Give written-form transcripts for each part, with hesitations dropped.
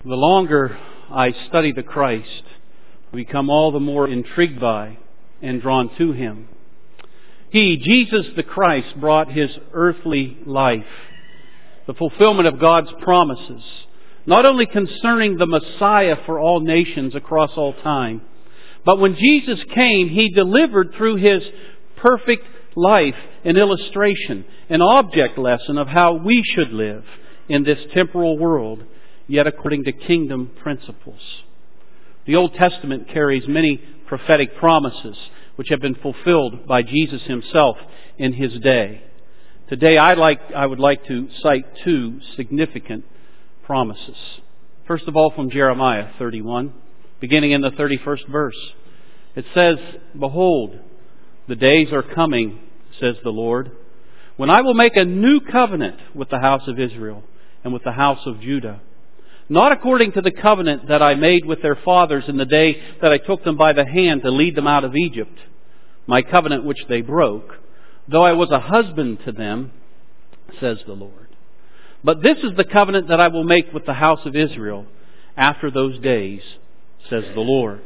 The longer I study the Christ, I become all the more intrigued by and drawn to Him. He, Jesus the Christ, brought His earthly life, the fulfillment of God's promises, not only concerning the Messiah for all nations across all time, but when Jesus came, He delivered through His perfect life an illustration, an object lesson of how we should live in this temporal world, yet according to kingdom principles. The Old Testament carries many prophetic promises which have been fulfilled by Jesus Himself in His day. Today I would like to cite two significant promises. First of all, from Jeremiah 31, beginning in the 31st verse. It says, "Behold, the days are coming, says the Lord, when I will make a new covenant with the house of Israel and with the house of Judah. Not according to the covenant that I made with their fathers in the day that I took them by the hand to lead them out of Egypt, my covenant which they broke, though I was a husband to them, says the Lord. But this is the covenant that I will make with the house of Israel after those days, says the Lord.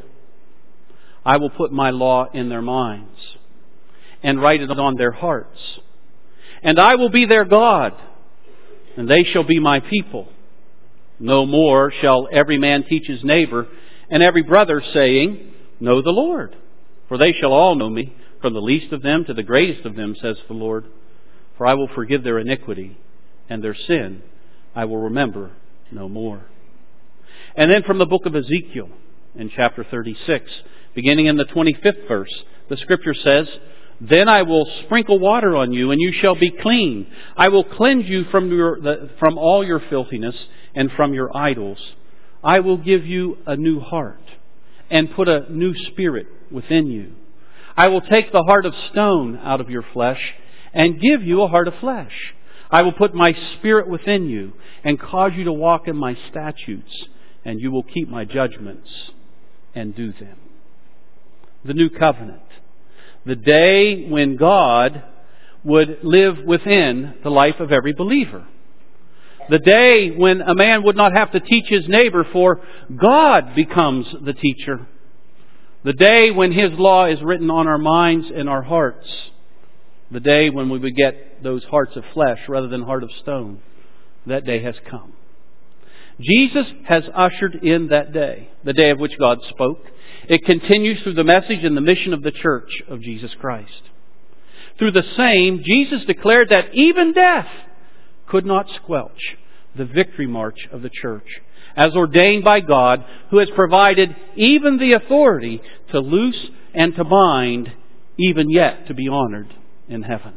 I will put my law in their minds and write it on their hearts. And I will be their God, and they shall be my people. No more shall every man teach his neighbor and every brother, saying, Know the Lord. For they shall all know me, from the least of them to the greatest of them, says the Lord. For I will forgive their iniquity, and their sin I will remember no more." And then from the book of Ezekiel, in chapter 36, beginning in the 25th verse, the Scripture says, "Then I will sprinkle water on you, and you shall be clean. I will cleanse you from all your filthiness and from your idols. I will give you a new heart and put a new spirit within you. I will take the heart of stone out of your flesh and give you a heart of flesh. I will put my spirit within you and cause you to walk in my statutes, and you will keep my judgments and do them." The new covenant. The day when God would live within the life of every believer. The day when a man would not have to teach his neighbor, for God becomes the teacher. The day when His law is written on our minds and our hearts. The day when we would get those hearts of flesh rather than heart of stone. That day has come. Jesus has ushered in that day, the day of which God spoke. It continues through the message and the mission of the church of Jesus Christ. Through the same, Jesus declared that even death could not squelch the victory march of the church, as ordained by God, who has provided even the authority to loose and to bind, even yet to be honored in heaven.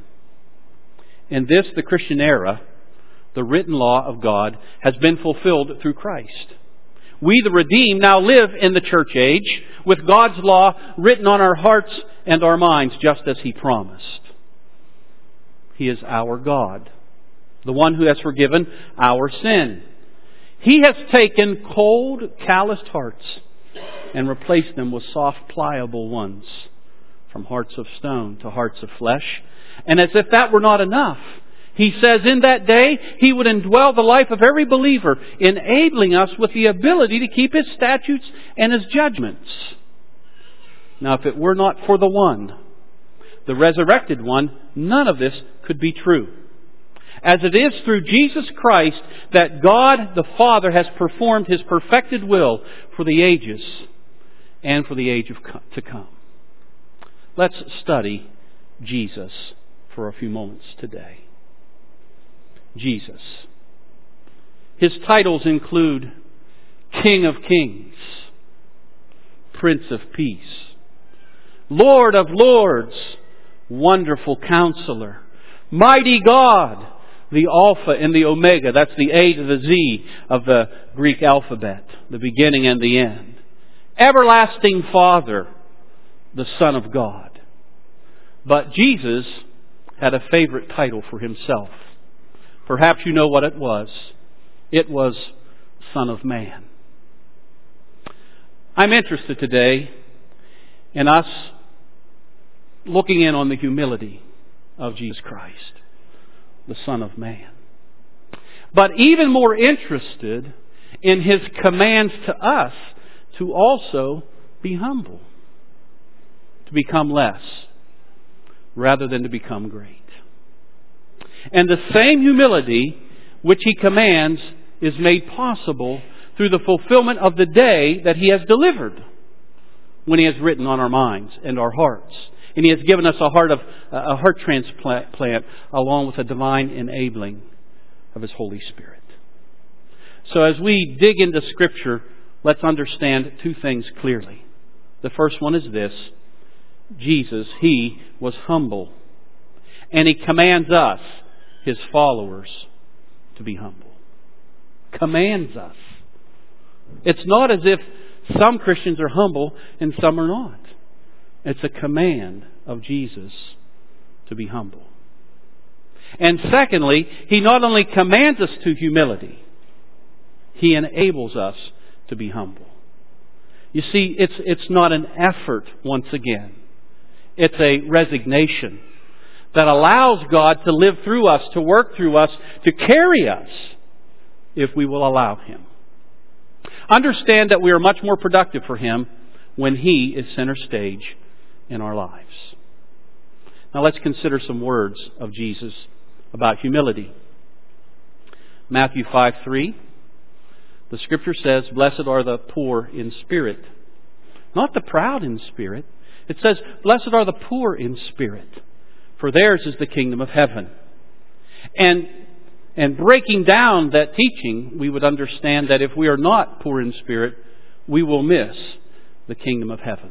In this, the Christian era, the written law of God has been fulfilled through Christ. We, the redeemed, now live in the church age with God's law written on our hearts and our minds, just as He promised. He is our God, the one who has forgiven our sin. He has taken cold, calloused hearts and replaced them with soft, pliable ones, from hearts of stone to hearts of flesh. And as if that were not enough, He says in that day He would indwell the life of every believer, enabling us with the ability to keep His statutes and His judgments. Now, if it were not for the one, the resurrected one, none of this could be true. As it is through Jesus Christ that God the Father has performed His perfected will for the ages and for the age to come. Let's study Jesus for a few moments today. Jesus. His titles include King of Kings, Prince of Peace, Lord of Lords, Wonderful Counselor, Mighty God, the Alpha and the Omega. That's the A to the Z of the Greek alphabet, the beginning and the end. Everlasting Father, the Son of God. But Jesus had a favorite title for Himself. Perhaps you know what it was. It was Son of Man. I'm interested today in us looking in on the humility of Jesus Christ, the Son of Man. But even more interested in His commands to us to also be humble, to become less rather than to become great. And the same humility which He commands is made possible through the fulfillment of the day that He has delivered, when He has written on our minds and our hearts. And He has given us a heart transplant along with a divine enabling of His Holy Spirit. So as we dig into Scripture, let's understand two things clearly. The first one is this: Jesus, He was humble. And He commands us, His followers, to be humble. Commands us. It's not as if some Christians are humble and some are not. It's a command of Jesus to be humble. And secondly, He not only commands us to humility, He enables us to be humble. You see, it's not an effort once again. It's a resignation that allows God to live through us, to work through us, to carry us, if we will allow Him. Understand that we are much more productive for Him when He is center stage in our lives. Now let's consider some words of Jesus about humility. Matthew 5:3. The Scripture says, "Blessed are the poor in spirit." Not the proud in spirit. It says, "Blessed are the poor in spirit, for theirs is the kingdom of heaven." And breaking down that teaching, we would understand that if we are not poor in spirit, we will miss the kingdom of heaven.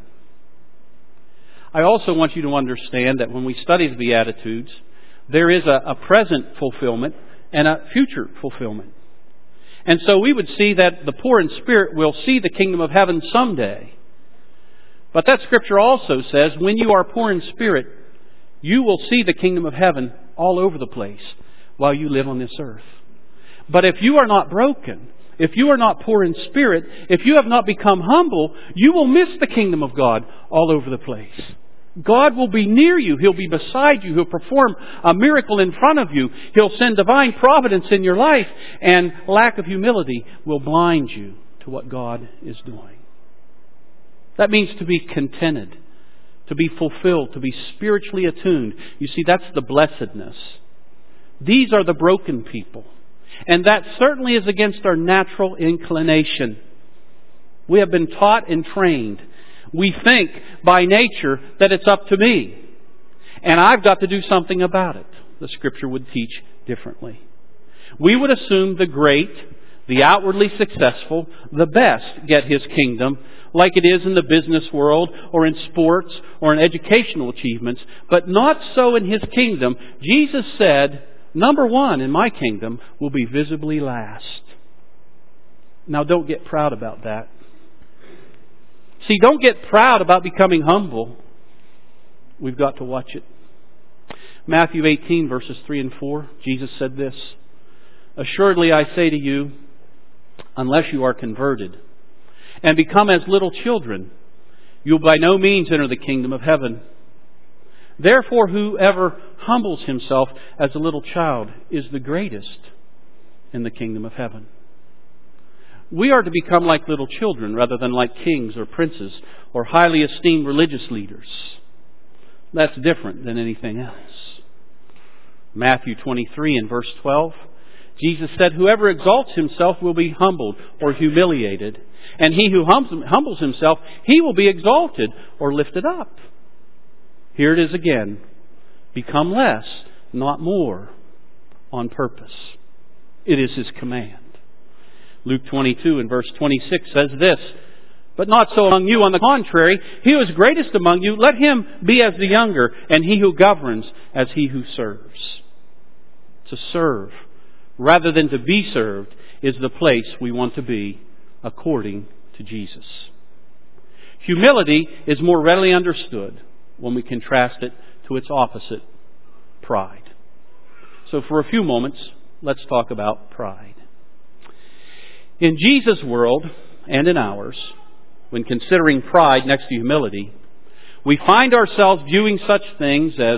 I also want you to understand that when we study the Beatitudes, there is a present fulfillment and a future fulfillment. And so we would see that the poor in spirit will see the kingdom of heaven someday. But that Scripture also says, when you are poor in spirit, you will see the kingdom of heaven all over the place while you live on this earth. But if you are not broken, if you are not poor in spirit, if you have not become humble, you will miss the kingdom of God all over the place. God will be near you. He'll be beside you. He'll perform a miracle in front of you. He'll send divine providence in your life. And lack of humility will blind you to what God is doing. That means to be contented, to be fulfilled, to be spiritually attuned. You see, that's the blessedness. These are the broken people. And that certainly is against our natural inclination. We have been taught and trained. We think by nature that it's up to me. And I've got to do something about it. The Scripture would teach differently. We would assume the great, the outwardly successful, the best get His kingdom, like it is in the business world or in sports or in educational achievements, but not so in His kingdom. Jesus said, "Number one in my kingdom will be visibly last." Now don't get proud about that. See, don't get proud about becoming humble. We've got to watch it. Matthew 18, verses 3 and 4, Jesus said this, "Assuredly I say to you, unless you are converted and become as little children, you'll by no means enter the kingdom of heaven. Therefore, whoever humbles himself as a little child is the greatest in the kingdom of heaven." We are to become like little children rather than like kings or princes or highly esteemed religious leaders. That's different than anything else. Matthew 23 and verse 12, Jesus said, "Whoever exalts himself will be humbled or humiliated, and he who humbles himself, he will be exalted or lifted up." Here it is again. Become less, not more, on purpose. It is His command. Luke 22 and verse 26 says this, "But not so among you. On the contrary, he who is greatest among you, let him be as the younger, and he who governs as he who serves." To serve, rather than to be served, is the place we want to be according to Jesus. Humility is more readily understood when we contrast it to its opposite, pride. So for a few moments, let's talk about pride. In Jesus' world and in ours, when considering pride next to humility, we find ourselves viewing such things as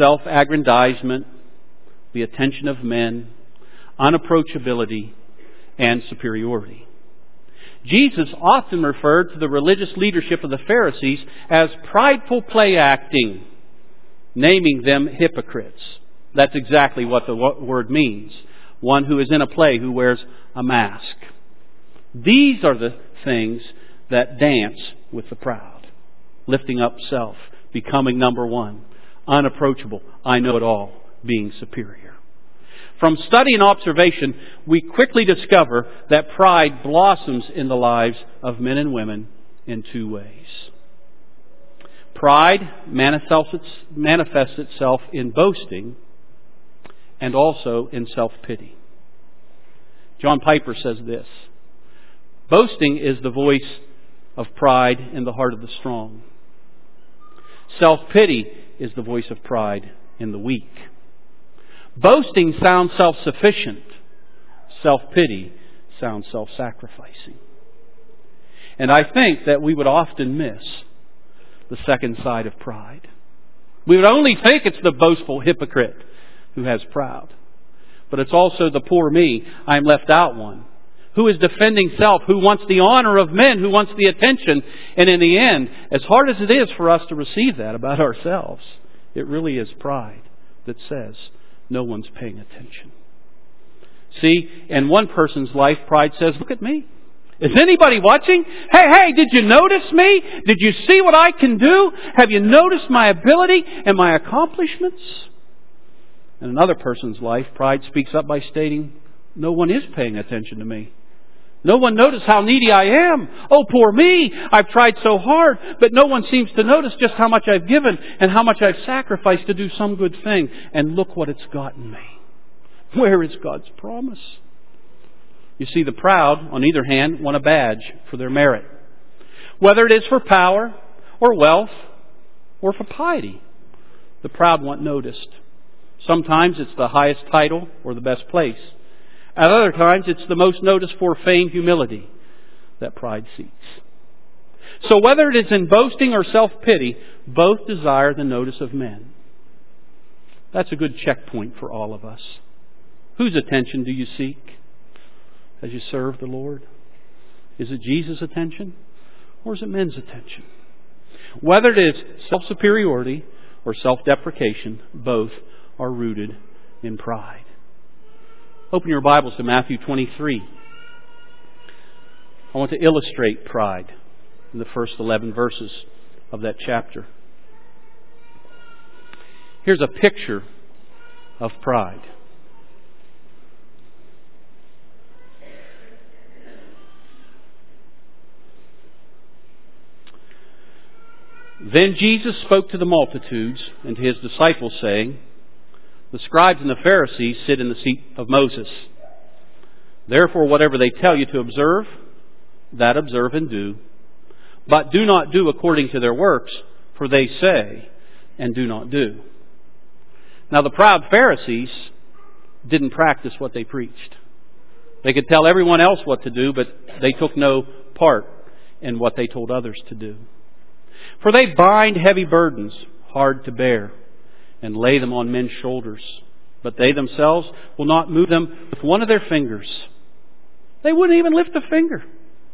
self-aggrandizement, the attention of men, unapproachability, and superiority. Jesus often referred to the religious leadership of the Pharisees as prideful play acting, naming them hypocrites. That's exactly what the word means. One who is in a play who wears a mask. These are the things that dance with the proud. Lifting up self, becoming number one, unapproachable, I know it all, being superior. From study and observation, we quickly discover that pride blossoms in the lives of men and women in two ways. Pride manifests itself in boasting and also in self-pity. John Piper says this: boasting is the voice of pride in the heart of the strong. Self-pity is the voice of pride in the weak. Boasting sounds self-sufficient. Self-pity sounds self-sacrificing. And I think that we would often miss the second side of pride. We would only think it's the boastful hypocrite who has proud. But it's also the poor me, I'm left out one, who is defending self, who wants the honor of men, who wants the attention. And in the end, as hard as it is for us to receive that about ourselves, it really is pride that says no one's paying attention. See, in one person's life, pride says, look at me. Is anybody watching? Hey, did you notice me? Did you see what I can do? Have you noticed my ability and my accomplishments? In another person's life, pride speaks up by stating, no one is paying attention to me. No one noticed how needy I am. Oh, poor me. I've tried so hard, but no one seems to notice just how much I've given and how much I've sacrificed to do some good thing. And look what it's gotten me. Where is God's promise? You see, the proud, on either hand, want a badge for their merit. Whether it is for power or wealth or for piety, the proud want noticed. Sometimes it's the highest title or the best place. At other times, it's the most noticed for fame, humility that pride seeks. So whether it is in boasting or self-pity, both desire the notice of men. That's a good checkpoint for all of us. Whose attention do you seek as you serve the Lord? Is it Jesus' attention or is it men's attention? Whether it is self-superiority or self-deprecation, both are rooted in pride. Open your Bibles to Matthew 23. I want to illustrate pride in the first 11 verses of that chapter. Here's a picture of pride. Then Jesus spoke to the multitudes and to His disciples, saying, the scribes and the Pharisees sit in the seat of Moses. Therefore, whatever they tell you to observe, that observe and do. But do not do according to their works, for they say and do not do. Now, the proud Pharisees didn't practice what they preached. They could tell everyone else what to do, but they took no part in what they told others to do. For they bind heavy burdens, hard to bear, and lay them on men's shoulders. But they themselves will not move them with one of their fingers. They wouldn't even lift a finger.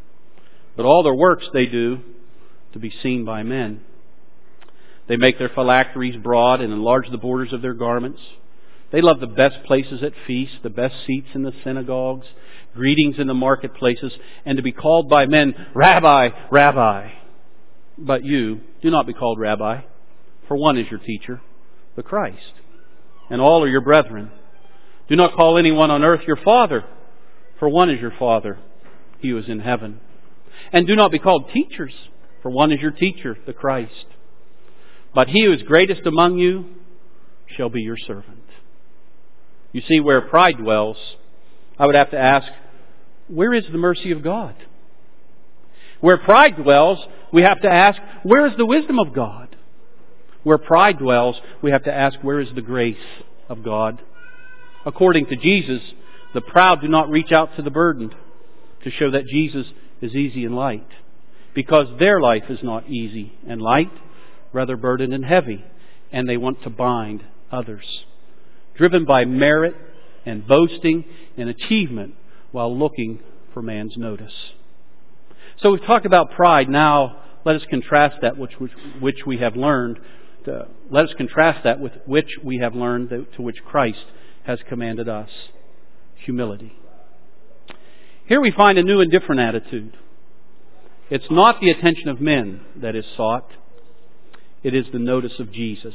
But all their works they do to be seen by men. They make their phylacteries broad and enlarge the borders of their garments. They love the best places at feasts, the best seats in the synagogues, greetings in the marketplaces, and to be called by men, Rabbi, Rabbi. But you, do not be called Rabbi, for one is your teacher, the Christ, and all are your brethren. Do not call anyone on earth your father, for one is your Father, He who is in heaven. And do not be called teachers, for one is your teacher, the Christ. But he who is greatest among you shall be your servant. You see, where pride dwells, I would have to ask, where is the mercy of God? Where pride dwells, we have to ask, where is the wisdom of God? Where pride dwells, we have to ask, where is the grace of God? According to Jesus, the proud do not reach out to the burdened to show that Jesus is easy and light, because their life is not easy and light, rather burdened and heavy, and they want to bind others. Driven by merit and boasting and achievement, while looking for man's notice. So we've talked about pride. Now let us contrast that which we have learned. Let us contrast that with which we have learned, to which Christ has commanded us: humility. Here we find a new and different attitude. It's not the attention of men that is sought. It is the notice of Jesus.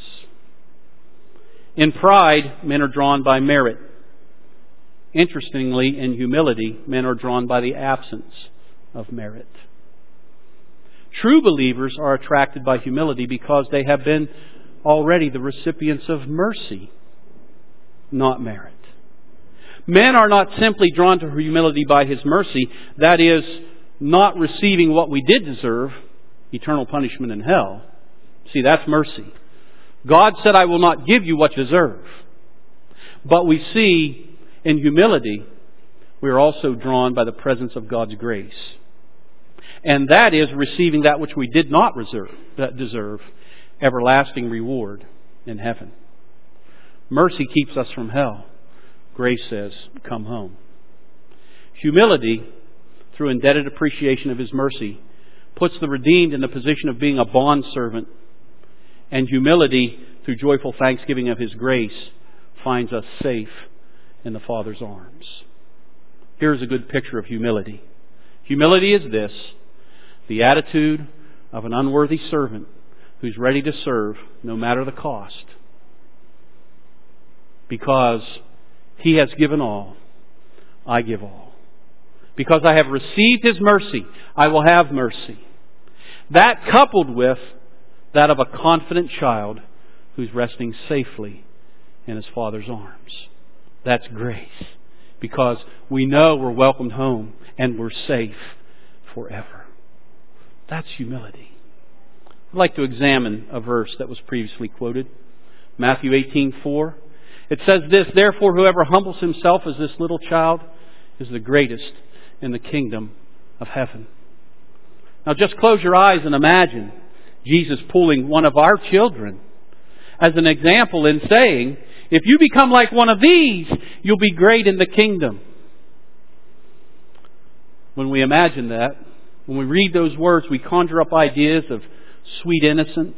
In pride, men are drawn by merit. Interestingly, in humility, men are drawn by the absence of merit. True believers are attracted by humility because they have been already the recipients of mercy, not merit. Men are not simply drawn to humility by His mercy, that is, not receiving what we did deserve, eternal punishment in hell. See, that's mercy. God said, I will not give you what you deserve. But we see in humility, we are also drawn by the presence of God's grace. And that is receiving that which we did not deserve, everlasting reward in heaven. Mercy keeps us from hell. Grace says, come home. Humility, through indebted appreciation of His mercy, puts the redeemed in the position of being a bondservant. And humility, through joyful thanksgiving of His grace, finds us safe in the Father's arms. Here's a good picture of humility. Humility is this: the attitude of an unworthy servant who's ready to serve no matter the cost. Because He has given all, I give all. Because I have received His mercy, I will have mercy. That, coupled with that of a confident child who's resting safely in his Father's arms. That's grace. Because we know we're welcomed home and we're safe forever. That's humility. I'd like to examine a verse that was previously quoted. Matthew 18:4. It says this: therefore whoever humbles himself as this little child is the greatest in the kingdom of heaven. Now just close your eyes and imagine Jesus pulling one of our children as an example in saying, if you become like one of these, you'll be great in the kingdom. When we imagine that, when we read those words, we conjure up ideas of sweet innocence,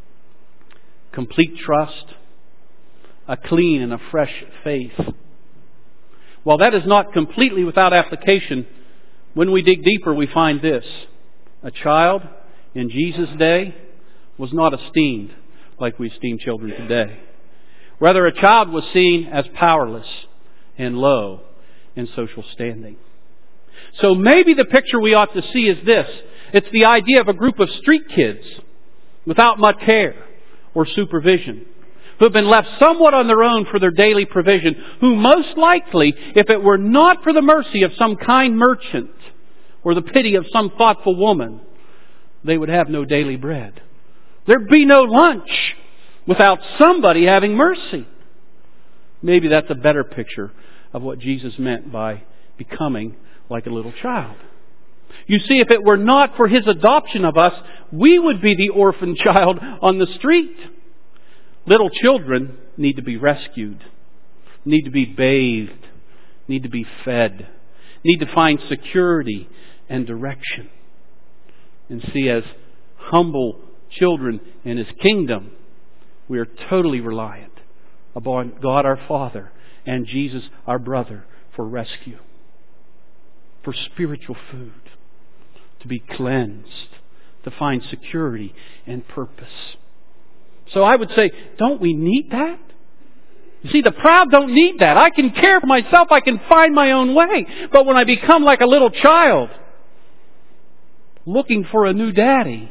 complete trust, a clean and a fresh faith. While that is not completely without application, when we dig deeper, we find this: a child in Jesus' day was not esteemed like we esteem children today. Rather, a child was seen as powerless and low in social standing. So maybe the picture we ought to see is this: it's the idea of a group of street kids without much care or supervision, who have been left somewhat on their own for their daily provision, who most likely, if it were not for the mercy of some kind merchant or the pity of some thoughtful woman, they would have no daily bread. There'd be no lunch without somebody having mercy. Maybe that's a better picture of what Jesus meant by becoming like a little child. You see, if it were not for His adoption of us, we would be the orphan child on the street. Little children need to be rescued, need to be bathed, need to be fed, need to find security and direction. And see, as humble children in His kingdom, we are totally reliant upon God our Father and Jesus our brother for rescue, for spiritual food, to be cleansed, to find security and purpose. So I would say, don't we need that? You see, the proud don't need that. I can care for myself. I can find my own way. But when I become like a little child, looking for a new daddy,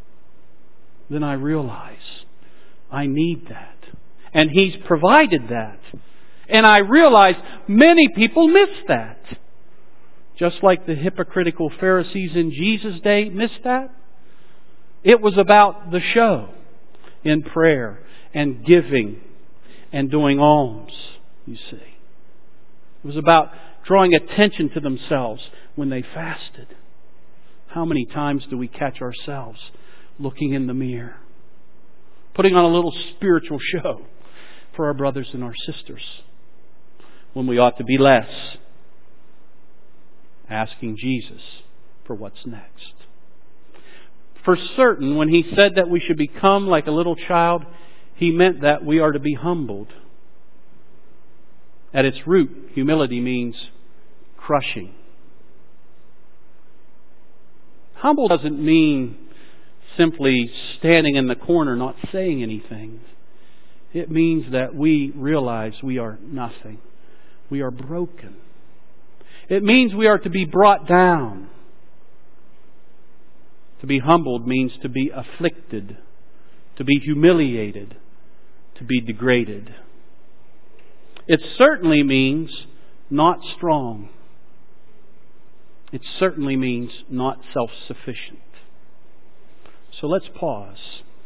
then I realize I need that. And He's provided that. And I realize many people miss that. Just like the hypocritical Pharisees in Jesus' day missed that. It was about the show in prayer and giving and doing alms, you see. It was about drawing attention to themselves when they fasted. How many times do we catch ourselves looking in the mirror, putting on a little spiritual show for our brothers and our sisters, when we ought to be less asking Jesus for what's next. For certain, when He said that we should become like a little child, He meant that we are to be humbled. At its root, humility means crushing. Humble doesn't mean simply standing in the corner not saying anything. It means that we realize we are nothing. We are broken. It means we are to be brought down. To be humbled means to be afflicted, to be humiliated, to be degraded. It certainly means not strong. It certainly means not self-sufficient. So let's pause.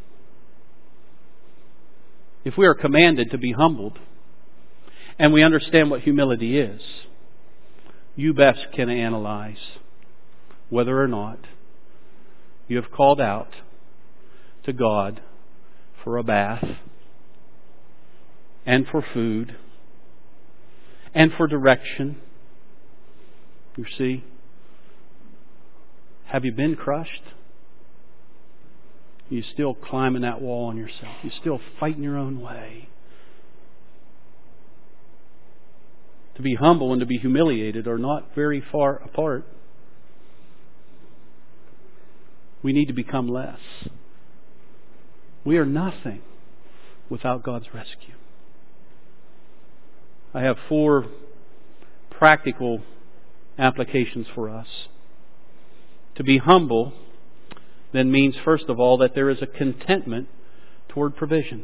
If we are commanded to be humbled, and we understand what humility is, you best can analyze whether or not you have called out to God for a bath, and for food, and for direction. You see? Have you been crushed? You're still climbing that wall on yourself. You're still fighting your own way. To be humble and to be humiliated are not very far apart. We need to become less. We are nothing without God's rescue. I have 4 practical applications for us. To be humble then means, first of all, that there is a contentment toward provision.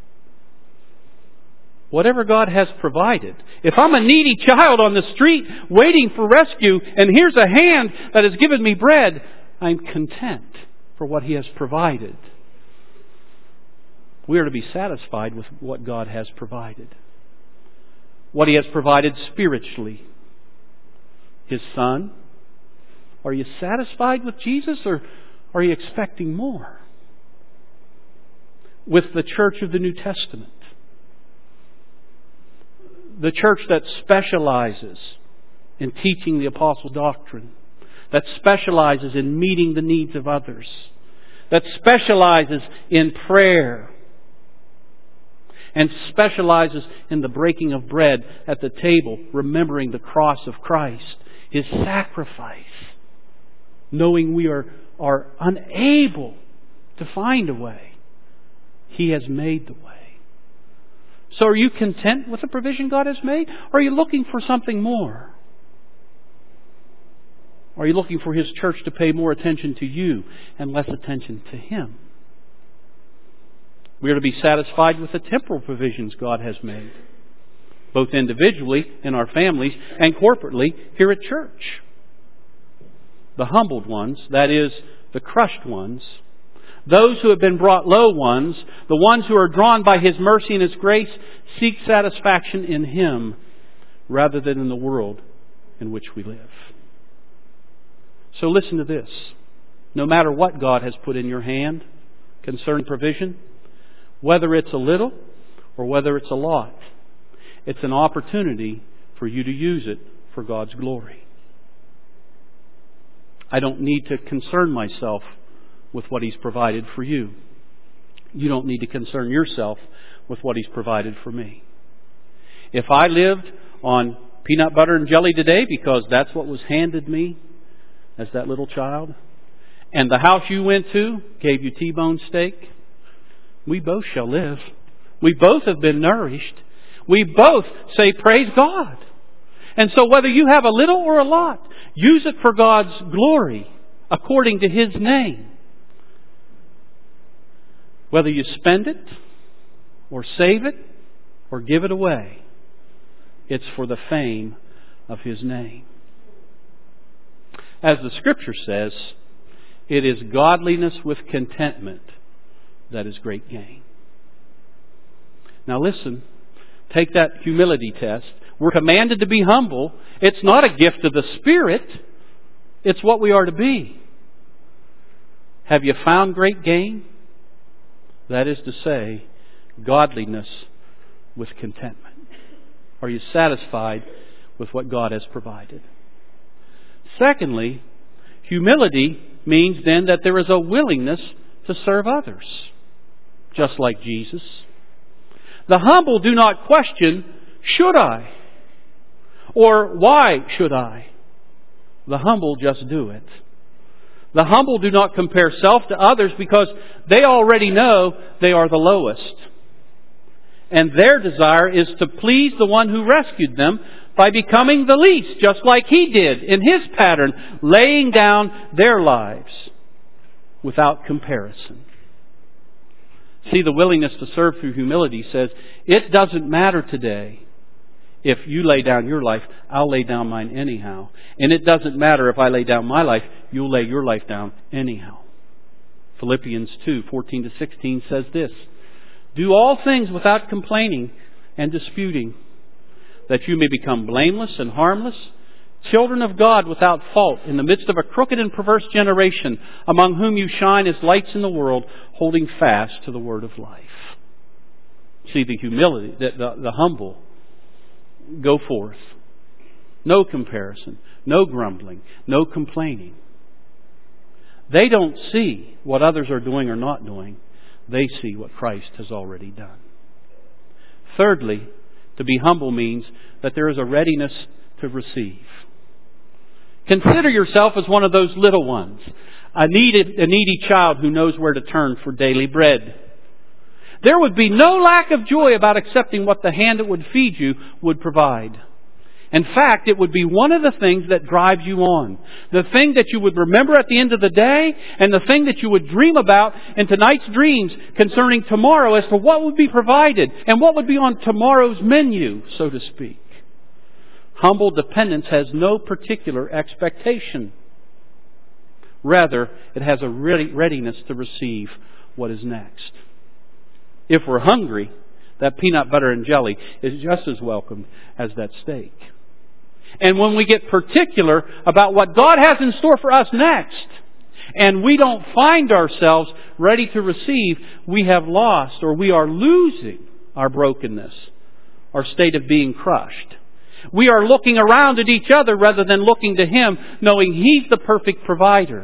Whatever God has provided. If I'm a needy child on the street waiting for rescue, and here's a hand that has given me bread, I'm content for what He has provided. We are to be satisfied with what God has provided. What He has provided spiritually. His Son. Are you satisfied with Jesus, or are you expecting more? With the church of the New Testament. The church that specializes in teaching the apostle doctrine. That specializes in meeting the needs of others. That specializes in prayer. And specializes in the breaking of bread at the table, remembering the cross of Christ. His sacrifice. Knowing we are unable to find a way. He has made the way. So are you content with the provision God has made? Or are you looking for something more? Are you looking for His church to pay more attention to you and less attention to Him? We are to be satisfied with the temporal provisions God has made. Both individually in our families and corporately here at church. The humbled ones, that is, the crushed ones, those who have been brought low ones, the ones who are drawn by His mercy and His grace, seek satisfaction in Him rather than in the world in which we live. So listen to this. No matter what God has put in your hand concerning provision, whether it's a little or whether it's a lot, it's an opportunity for you to use it for God's glory. I don't need to concern myself with what He's provided for you. You don't need to concern yourself with what He's provided for me. If I lived on peanut butter and jelly today because that's what was handed me as that little child, and the house you went to gave you T-bone steak, we both shall live. We both have been nourished. We both say, praise God. And so whether you have a little or a lot, use it for God's glory according to His name. Whether you spend it or save it or give it away, it's for the fame of His name. As the Scripture says, it is godliness with contentment that is great gain. Now listen, take that humility test. We're commanded to be humble. It's not a gift of the Spirit. It's what we are to be. Have you found great gain? That is to say, godliness with contentment. Are you satisfied with what God has provided? Secondly, humility means then that there is a willingness to serve others, just like Jesus. The humble do not question, should I? Or why should I? The humble just do it. The humble do not compare self to others because they already know they are the lowest. And their desire is to please the one who rescued them by becoming the least, just like He did in His pattern, laying down their lives without comparison. See, the willingness to serve through humility says, it doesn't matter today if you lay down your life, I'll lay down mine anyhow. And it doesn't matter if I lay down my life, you'll lay your life down anyhow. Philippians 2:14-16 says this, do all things without complaining and disputing, that you may become blameless and harmless, children of God without fault in the midst of a crooked and perverse generation, among whom you shine as lights in the world, holding fast to the word of life. See, the humility, the humble, go forth. No comparison, no grumbling, no complaining. They don't see what others are doing or not doing. They see what Christ has already done. Thirdly, to be humble means that there is a readiness to receive. Consider yourself as one of those little ones, a needy child who knows where to turn for daily bread. There would be no lack of joy about accepting what the hand that would feed you would provide. In fact, it would be one of the things that drives you on. The thing that you would remember at the end of the day, and the thing that you would dream about in tonight's dreams concerning tomorrow as to what would be provided and what would be on tomorrow's menu, so to speak. Humble dependence has no particular expectation. Rather, it has a readiness to receive what is next. If we're hungry, that peanut butter and jelly is just as welcome as that steak. And when we get particular about what God has in store for us next, and we don't find ourselves ready to receive, we have lost or we are losing our brokenness, our state of being crushed. We are looking around at each other rather than looking to Him, knowing He's the perfect provider.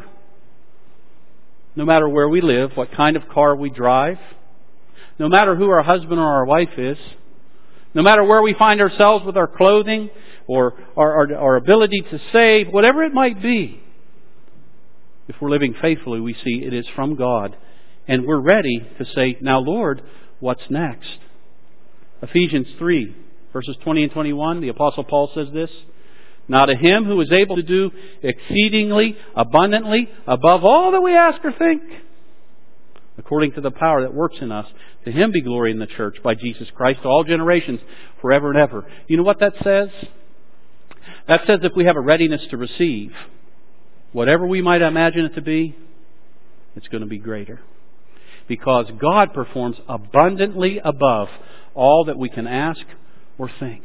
No matter where we live, what kind of car we drive, no matter who our husband or our wife is, no matter where we find ourselves with our clothing or our ability to save, whatever it might be, if we're living faithfully, we see it is from God. And we're ready to say, now Lord, what's next? Ephesians 3, verses 20 and 21, the Apostle Paul says this, now to Him who is able to do exceedingly abundantly above all that we ask or think, according to the power that works in us, to Him be glory in the church by Jesus Christ to all generations, forever and ever. You know what that says? That says if we have a readiness to receive, whatever we might imagine it to be, it's going to be greater. Because God performs abundantly above all that we can ask or think.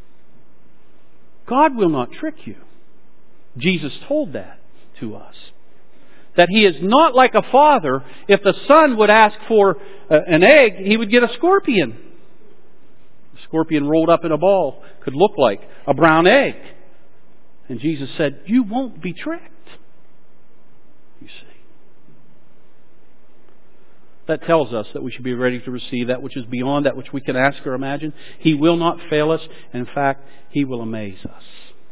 God will not trick you. Jesus told that to us. That He is not like a father. If the son would ask for an egg, he would get a scorpion. A scorpion rolled up in a ball could look like a brown egg. And Jesus said, you won't be tricked. You see. That tells us that we should be ready to receive that which is beyond that which we can ask or imagine. He will not fail us. In fact, He will amaze us.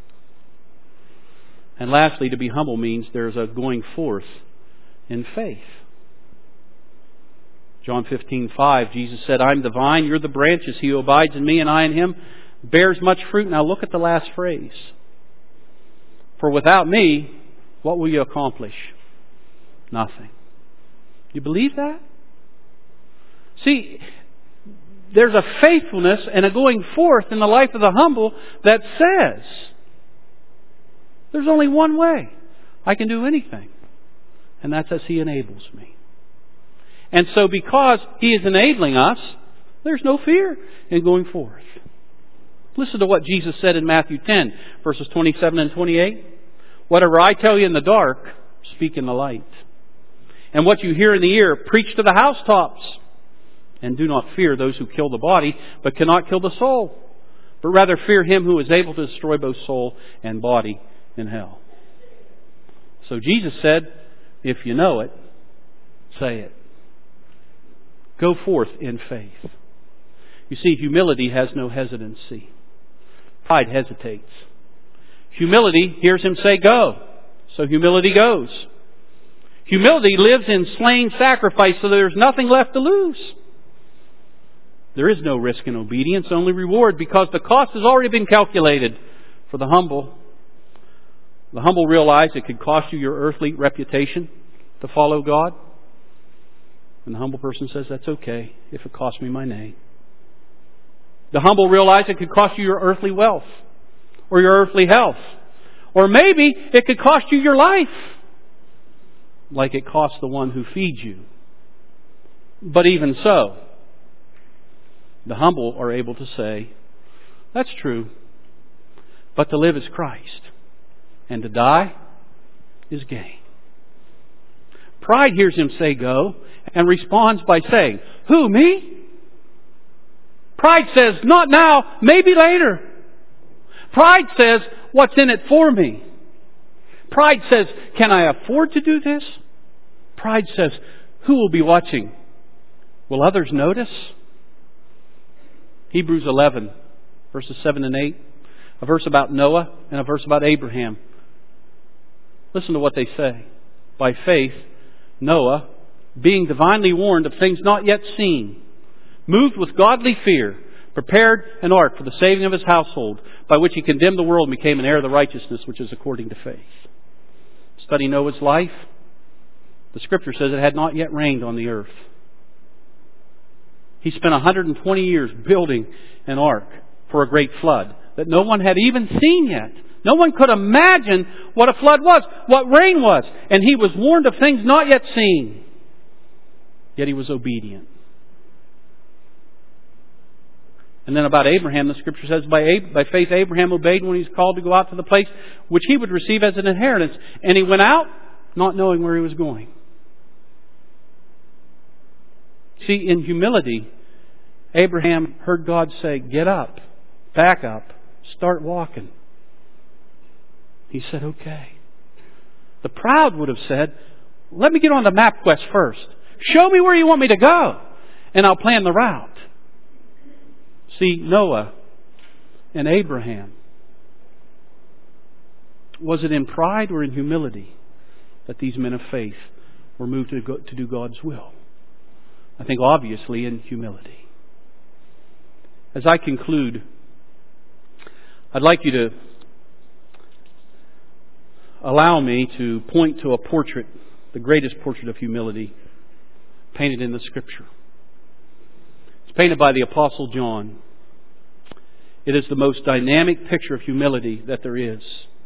And lastly, to be humble means there's a going forth in faith. John 15:5, Jesus said, I'm the vine, you're the branches. He who abides in me and I in him bears much fruit. Now look at the last phrase. For without me, what will you accomplish? Nothing. You believe that? See, there's a faithfulness and a going forth in the life of the humble that says, there's only one way I can do anything. And that's as He enables me. And so because He is enabling us, there's no fear in going forth. Listen to what Jesus said in Matthew 10, verses 27 and 28. Whatever I tell you in the dark, speak in the light. And what you hear in the ear, preach to the housetops. And do not fear those who kill the body, but cannot kill the soul. But rather fear Him who is able to destroy both soul and body in hell. So Jesus said, if you know it, say it. Go forth in faith. You see, humility has no hesitancy. Pride hesitates. Humility hears Him say, go. So humility goes. Humility lives in slain sacrifice, so there's nothing left to lose. There is no risk in obedience, only reward, because the cost has already been calculated for the humble. The humble realize it could cost you your earthly reputation to follow God. And the humble person says, that's okay if it costs me my name. The humble realize it could cost you your earthly wealth or your earthly health. Or maybe it could cost you your life, like it cost the one who feeds you. But even so, the humble are able to say, that's true, but to live is Christ, and to die is gain. Pride hears Him say go, and responds by saying, who, me? Pride says, not now, maybe later. Pride says, what's in it for me? Pride says, can I afford to do this? Pride says, who will be watching? Will others notice? Hebrews 11, verses 7 and 8. A verse about Noah and a verse about Abraham. Listen to what they say. By faith, Noah, being divinely warned of things not yet seen, moved with godly fear, prepared an ark for the saving of his household, by which he condemned the world and became an heir of the righteousness which is according to faith. Study Noah's life. The Scripture says it had not yet rained on the earth. He spent 120 years building an ark for a great flood that no one had even seen yet. No one could imagine what a flood was, what rain was. And he was warned of things not yet seen. Yet he was obedient. And then about Abraham, the Scripture says, by faith Abraham obeyed when he was called to go out to the place which he would receive as an inheritance. And he went out not knowing where he was going. See, in humility, Abraham heard God say, get up, back up, start walking. He said, okay. The proud would have said, let me get on the MapQuest first. Show me where you want me to go, and I'll plan the route. See, Noah and Abraham, was it in pride or in humility that these men of faith were moved to do God's will? I think obviously in humility. As I conclude, I'd like you to allow me to point to a portrait, the greatest portrait of humility, painted in the Scripture. It's painted by the Apostle John. It is the most dynamic picture of humility that there is.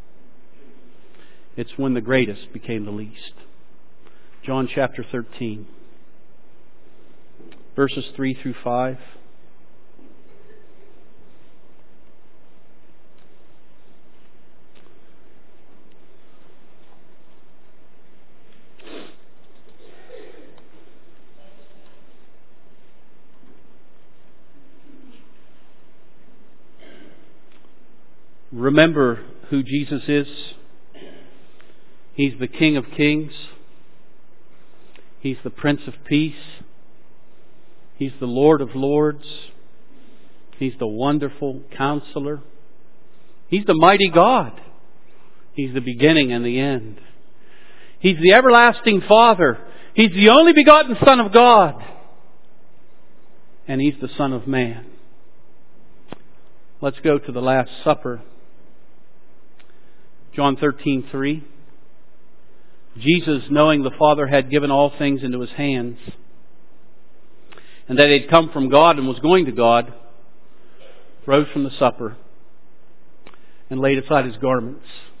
It's when the greatest became the least. John chapter 13. Verses 3 through 5. Remember who Jesus is. He's the King of Kings. He's the Prince of Peace. He's the Lord of Lords. He's the wonderful Counselor. He's the mighty God. He's the beginning and the end. He's the everlasting Father. He's the only begotten Son of God. And He's the Son of Man. Let's go to the Last Supper. John 13:3. Jesus, knowing the Father had given all things into His hands, and that He had come from God and was going to God, rose from the supper and laid aside His garments.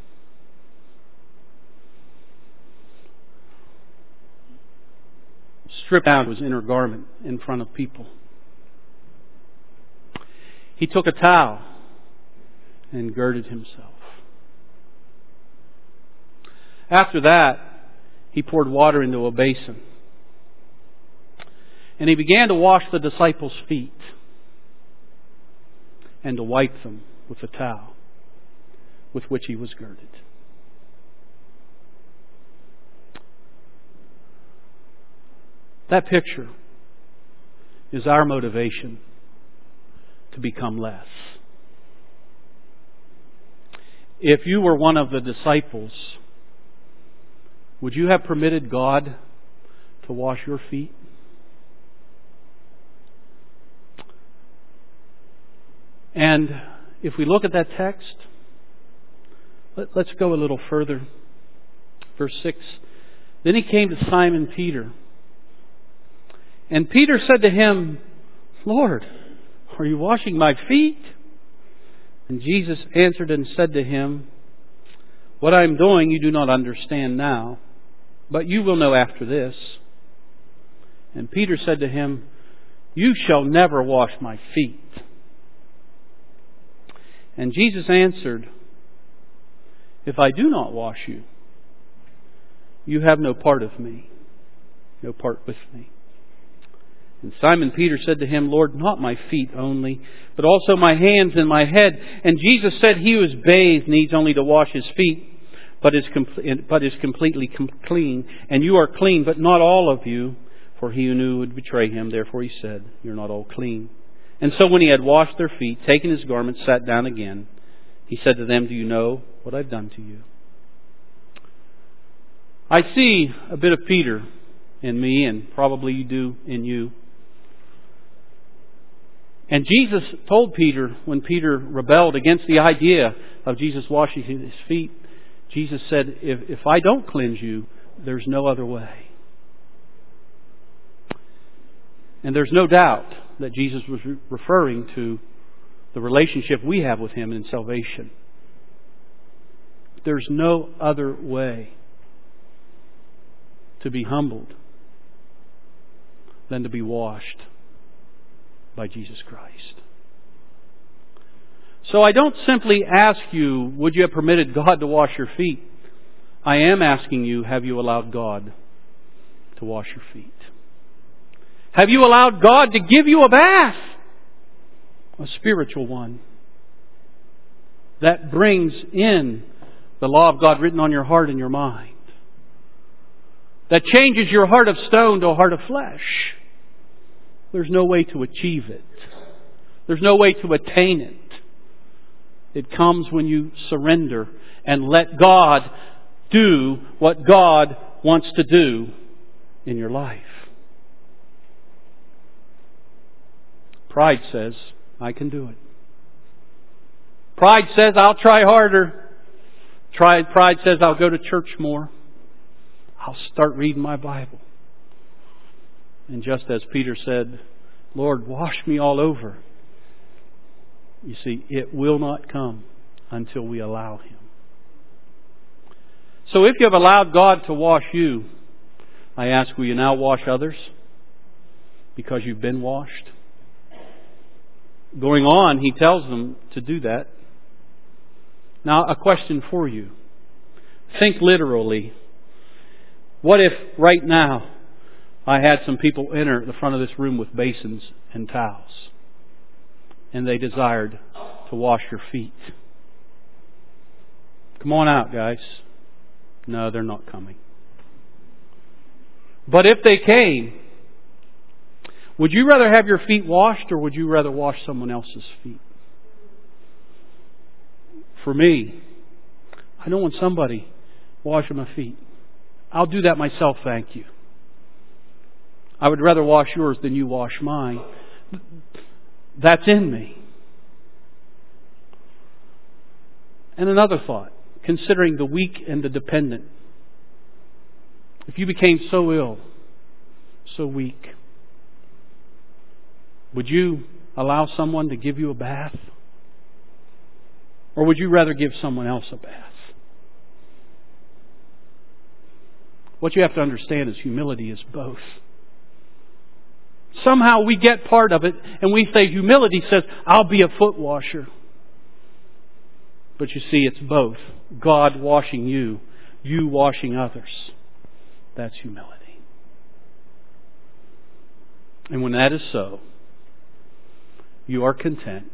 Stripped down His inner garment in front of people. He took a towel and girded Himself. After that, He poured water into a basin. And He began to wash the disciples' feet and to wipe them with the towel with which He was girded. That picture is our motivation to become less. If you were one of the disciples, would you have permitted God to wash your feet? And if we look at that text, let's go a little further. Verse 6. Then he came to Simon Peter. And Peter said to him, Lord, are you washing my feet? And Jesus answered and said to him, what I am doing you do not understand now, but you will know after this. And Peter said to him, you shall never wash my feet. And Jesus answered, if I do not wash you, you have no part of me, no part with me. And Simon Peter said to him, Lord, not my feet only, but also my hands and my head. And Jesus said, he who is bathed needs only to wash his feet, but is completely clean. And you are clean, but not all of you. For he who knew would betray him, therefore he said, you're not all clean. And so when he had washed their feet, taken his garment, sat down again, he said to them, do you know what I've done to you? I see a bit of Peter in me, and probably you do in you. And Jesus told Peter, when Peter rebelled against the idea of Jesus washing his feet, Jesus said, if I don't cleanse you, there's no other way. And there's no doubt that Jesus was referring to the relationship we have with Him in salvation. There's no other way to be humbled than to be washed by Jesus Christ. So I don't simply ask you, would you have permitted God to wash your feet? I am asking you, have you allowed God to wash your feet? Have you allowed God to give you a bath? A spiritual one that brings in the law of God written on your heart and your mind. That changes your heart of stone to a heart of flesh. There's no way to achieve it. There's no way to attain it. It comes when you surrender and let God do what God wants to do in your life. Pride says, I can do it. Pride says, I'll try harder. Pride says, I'll go to church more. I'll start reading my Bible. And just as Peter said, Lord, wash me all over. You see, it will not come until we allow Him. So if you have allowed God to wash you, I ask, will you now wash others? Because you've been washed? Going on, he tells them to do that. Now, a question for you. Think literally. What if right now I had some people enter the front of this room with basins and towels, and they desired to wash your feet? Come on out, guys. No, they're not coming. But if they came, would you rather have your feet washed, or would you rather wash someone else's feet? For me, I don't want somebody washing my feet. I'll do that myself, thank you. I would rather wash yours than you wash mine. That's in me. And another thought, considering the weak and the dependent. If you became so ill, so weak, would you allow someone to give you a bath? Or would you rather give someone else a bath? What you have to understand is humility is both. Somehow we get part of it and we say humility says, I'll be a foot washer. But you see, it's both. God washing you, you washing others. That's humility. And when that is so, you are content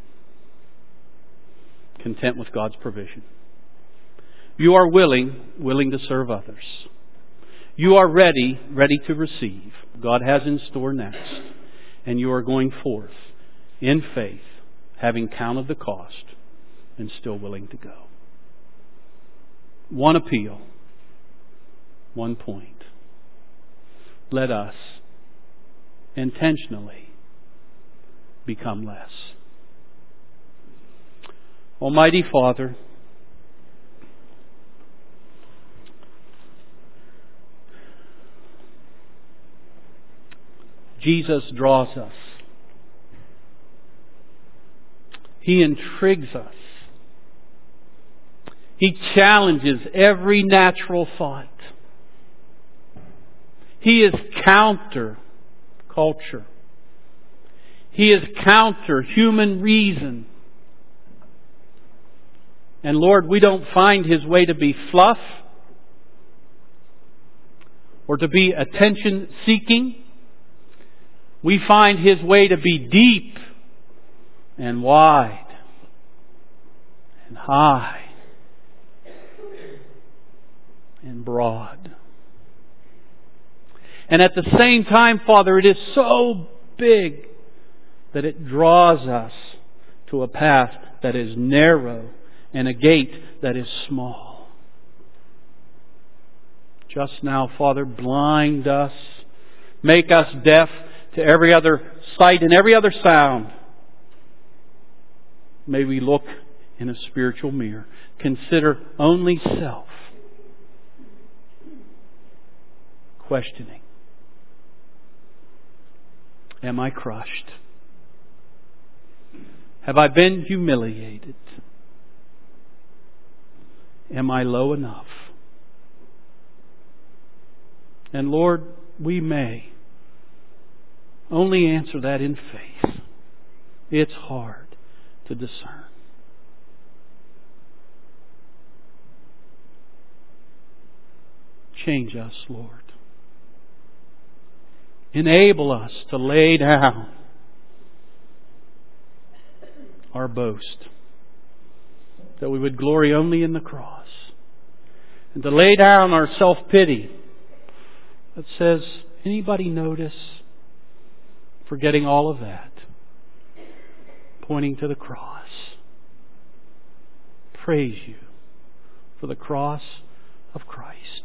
with God's provision. You are willing to serve others. You are ready to receive. God has in store next. And you are going forth in faith, having counted the cost and still willing to go. One appeal, one point. Let us intentionally become less. Almighty Father, Jesus draws us. He intrigues us. He challenges every natural thought. He is counter culture. He is counter human reason. And Lord, we don't find His way to be fluff or to be attention seeking. We find His way to be deep and wide and high and broad. And at the same time, Father, it is so big that it draws us to a path that is narrow and a gate that is small. Just now, Father, blind us, make us deaf to every other sight and every other sound. May we look in a spiritual mirror. Consider only self. Questioning. Am I crushed? Have I been humiliated? Am I low enough? And Lord, we may only answer that in faith. It's hard to discern. Change us, Lord. Enable us to lay down our boast, that we would glory only in the cross, and to lay down our self-pity that says, anybody notice? Forgetting all of that, pointing to the cross. Praise You for the cross of Christ.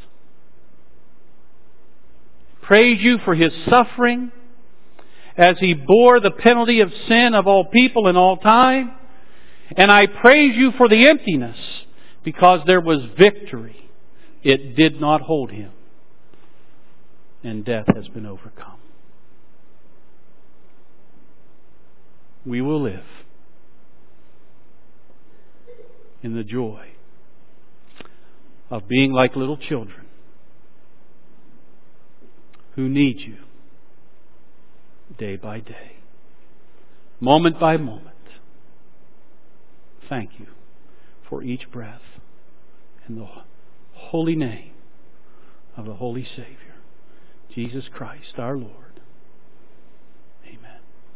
Praise You for His suffering as He bore the penalty of sin of all people in all time. And I praise You for the emptiness, because there was victory. It did not hold Him, and death has been overcome. We will live in the joy of being like little children who need You day by day, moment by moment. Thank You for each breath in the holy name of the Holy Savior, Jesus Christ our Lord.